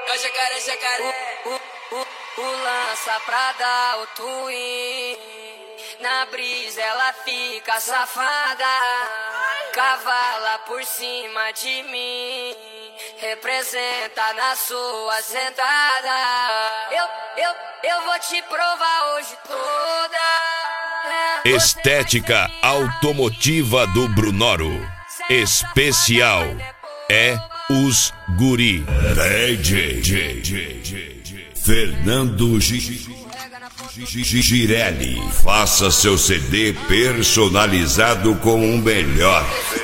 É o jacaré, jacaré. O lança pra dar o twin. Na brisa ela fica safada. Cavala por cima de mim. Representa na sua sentada. Eu vou te provar hoje toda. Estética automotiva do Brunoro. Especial é os guri. DJ Fernando Girelli. Faça seu CD personalizado com o melhor.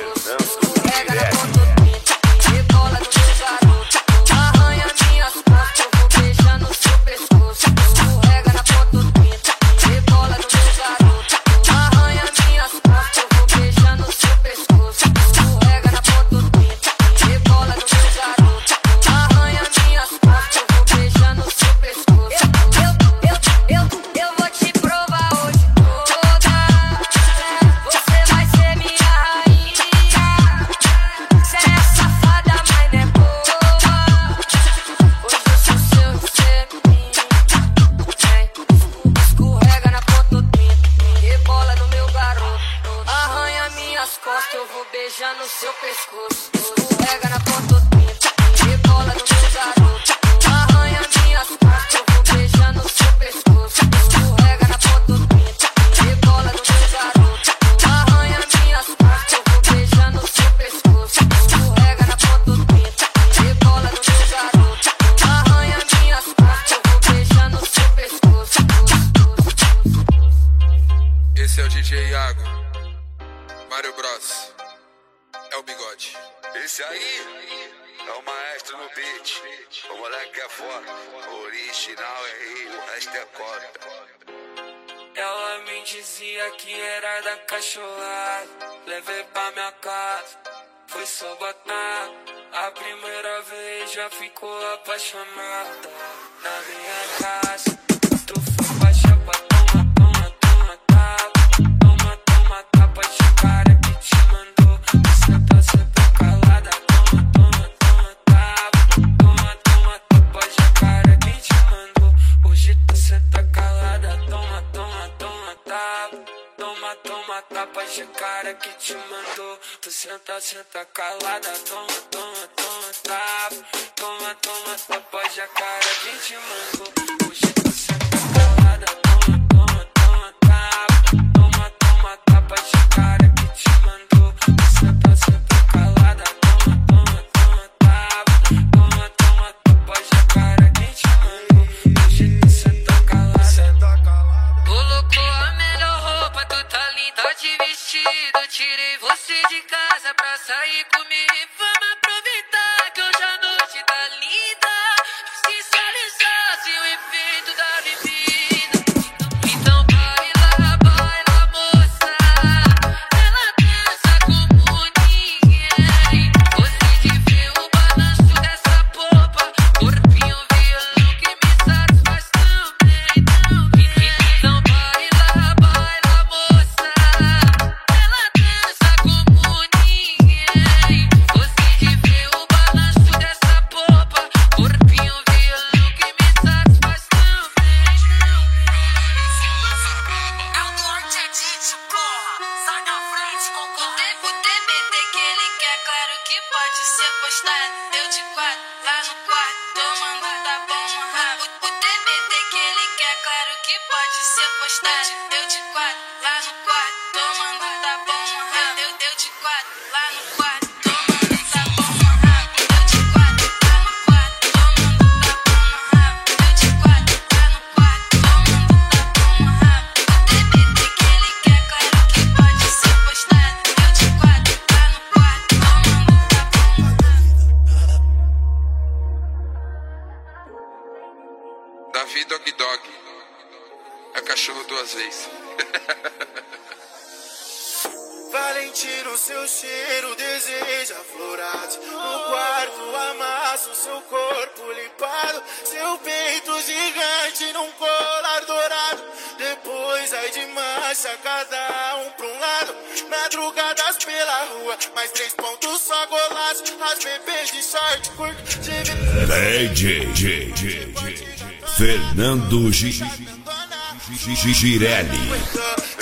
Eu vou beijar no seu pescoço. Escorrega na ponta do pinto, rebola no meu garoto. Arranha minhas costas, eu vou beijar no seu pescoço. Escorrega na ponta do pinto, rebola no meu garoto. Arranha minhas costas, eu vou beijar no seu pescoço. Escorrega na ponta do pinto, rebola no meu garoto. Arranha minhas costas, eu vou beijar no seu pescoço. Esse é o DJ Iago, Mário Bros, é o bigode. Esse aí é o maestro no beat. O moleque é foda, o original é ele, o resto é cópia. Ela me dizia que era da cachorrada. Levei pra minha casa, foi só botar. A primeira vez já ficou apaixonada. Na minha casa, tu foi pra chapa, toma, toma, toma, tapa. Toma, toma, tapa de cara que te mandou. Senta, senta calada, toma, toma, toma, tapa. Toma, toma, tapa de cara que te mandou. Hoje tu senta calada, toma, toma, toma, tapa. Toma, toma, tapa de cara que te mandou. Tu senta, senta calada, toma, toma, toma, tapa. Toma, toma, tapa de cara que te mandou. Hoje tu senta calada, toma, toma, toma, tapa. Toma, toma, tapa de cara que te mandou. Tu senta, senta calada, toma, toma, toma, tapa. Toma, toma, tapa de cara que te mandou. Hoje tu senta calada. Colocou a melhor roupa, tu tá linda de vestido. Tirei você de casa pra sair comigo. Vamos aproveitar que hoje a noite tá linda. Sensualizar seu efeito da bebida. Então baila, baila moça. Ela dança como ninguém. Você de ver o balanço dessa popa. Corpinho violão que me satisfaz também. Então baila, baila moça. Ela dança como ninguém. Você de ver o balanço dessa popa. Corpinho violão que me satisfaz também. É o norte, é Didi, porra. Sai da frente, concorrente. O TBT que ele quer, claro que pode ser postado. Eu de quatro, lá no quarto, tomando da bomba rápido. O TBT que ele quer, claro que pode ser postado. Eu de quatro, lá no quarto, tomando da bomba rápido. Eu de quatro, lá no quarto, tomando da bomba rápido. Eu de quatro, lá no quarto, tomando da bomba rápido. Eu de quatro, lá no quarto, tomando da bomba rápido. O TBT que ele quer, claro que pode ser postado. Eu de quatro, lá no quarto, tomando da bomba rápido. Davi Dog Dog, é cachorro duas vezes. Valentino, seu cheiro deseja florados. No quarto amasso seu corpo limpado. Seu peito gigante num colar dourado. Depois ai de marcha, cada um pra um lado. Madrugadas pela rua, mais 3 pontos só golaço. As bebês de short curto, DJ Fernando Girelli.